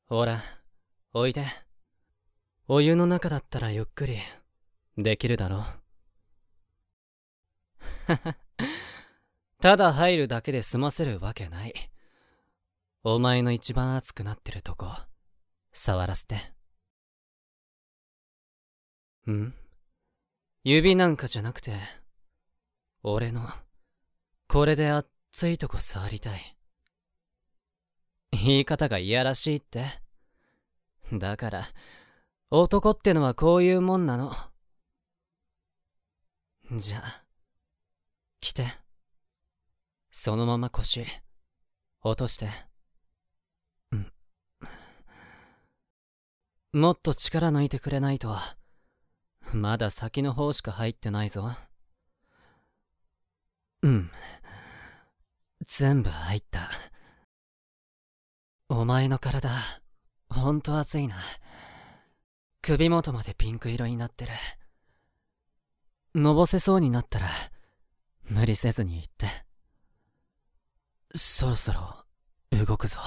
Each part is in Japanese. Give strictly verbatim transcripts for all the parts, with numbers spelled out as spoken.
ほら、おいで。お湯の中だったらゆっくりできるだろう。ただ入るだけで済ませるわけない。お前の一番熱くなってるとこ触らせて。ん？指なんかじゃなくて俺のこれで熱いとこ触りたい。言い方がいやらしいって。だから男ってのはこういうもんなの。じゃあ来て。そのまま腰落として。んもっと力抜いてくれないとまだ先の方しか入ってないぞ。うん、全部入った。お前の体ほんと熱いな。首元までピンク色になってる。のぼせそうになったら無理せずに言って。そろそろ動くぞ。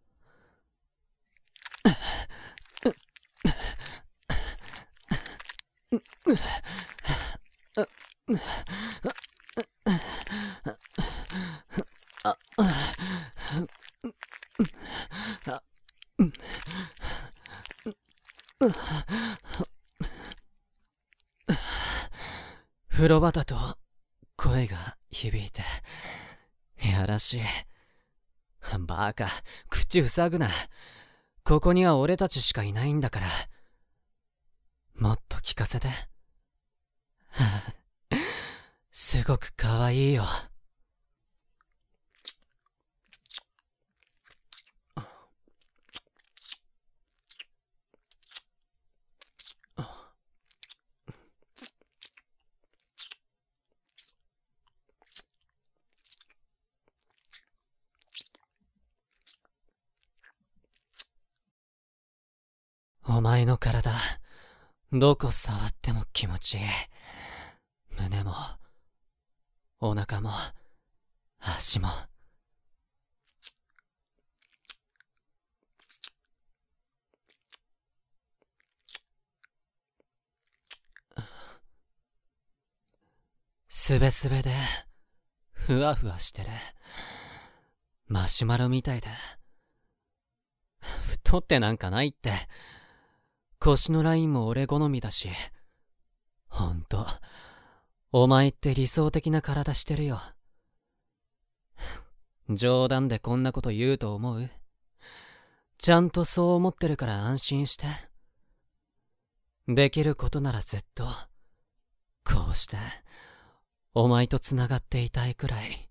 風呂場だと声が響いてやらしい。バカ、口塞ぐな。ここには俺たちしかいないんだから。もっと聞かせて。すごくかわいいよ。お前の体どこ触っても気持ちいい。胸もお腹も足も。すべすべでふわふわしてる。マシュマロみたいで。太ってなんかないって。腰のラインも俺好みだし。ほんとお前って理想的な体してるよ。冗談でこんなこと言うと思う？ちゃんとそう思ってるから安心して。できることならずっとこうしてお前とつながっていたいくらい。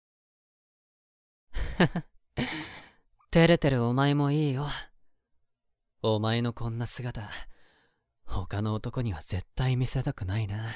照れてるお前もいいよ。お前のこんな姿他の男には絶対見せたくないな。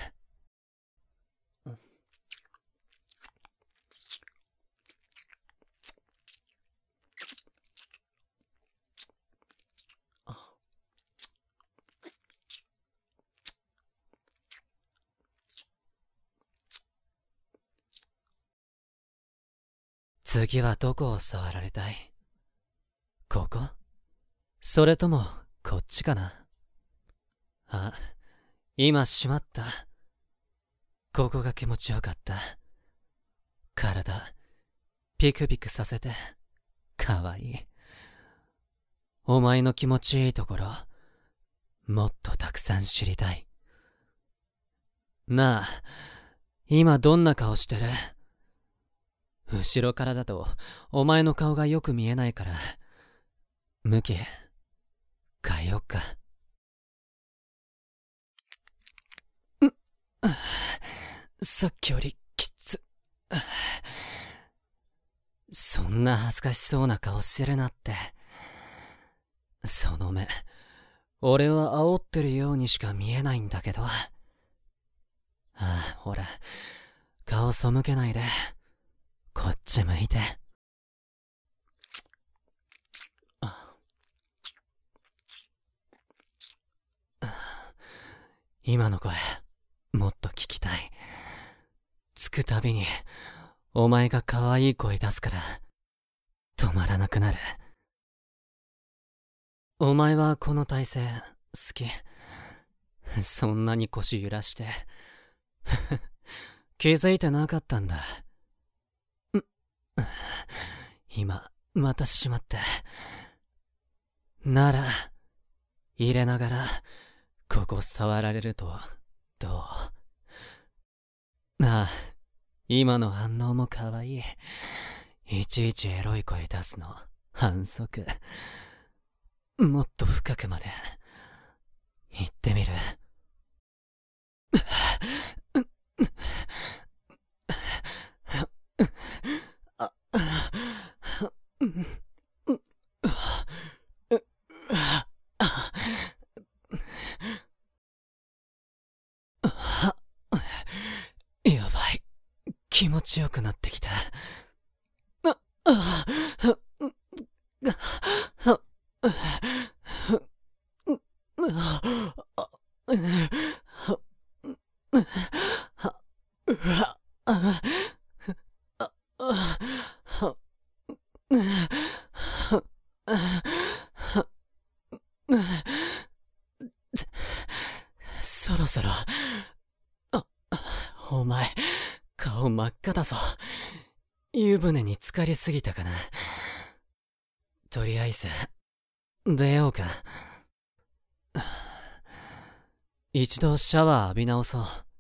次はどこを触られたい？ここ？それともこっちかな？あ、今しまった。ここが気持ちよかった。体ピクピクさせてかわいい。お前の気持ちいいところもっとたくさん知りたい。なあ、今どんな顔してる？後ろからだとお前の顔がよく見えないから向き変えよっか。んさっきよりきつ。そんな恥ずかしそうな顔するなって。その目俺は煽ってるようにしか見えないんだけど。ああ、ほら顔背けないでこっち向いて。今の声もっと聞きたい。つくたびにお前が可愛い声出すから止まらなくなる。 お前はこの体勢好き？そんなに腰揺らして気づいてなかったんだ。ん今またしまって。なら入れながらここ触られるとどう？ああ、今の反応もかわいい。いちいちエロい声出すの反則。もっと深くまで行ってみる。やばい、気持ちよくなってきた。ああそろそろ。あ、お前顔真っ赤だぞ。湯船に浸かりすぎたかな。とりあえず出ようか。一度シャワー浴び直そう。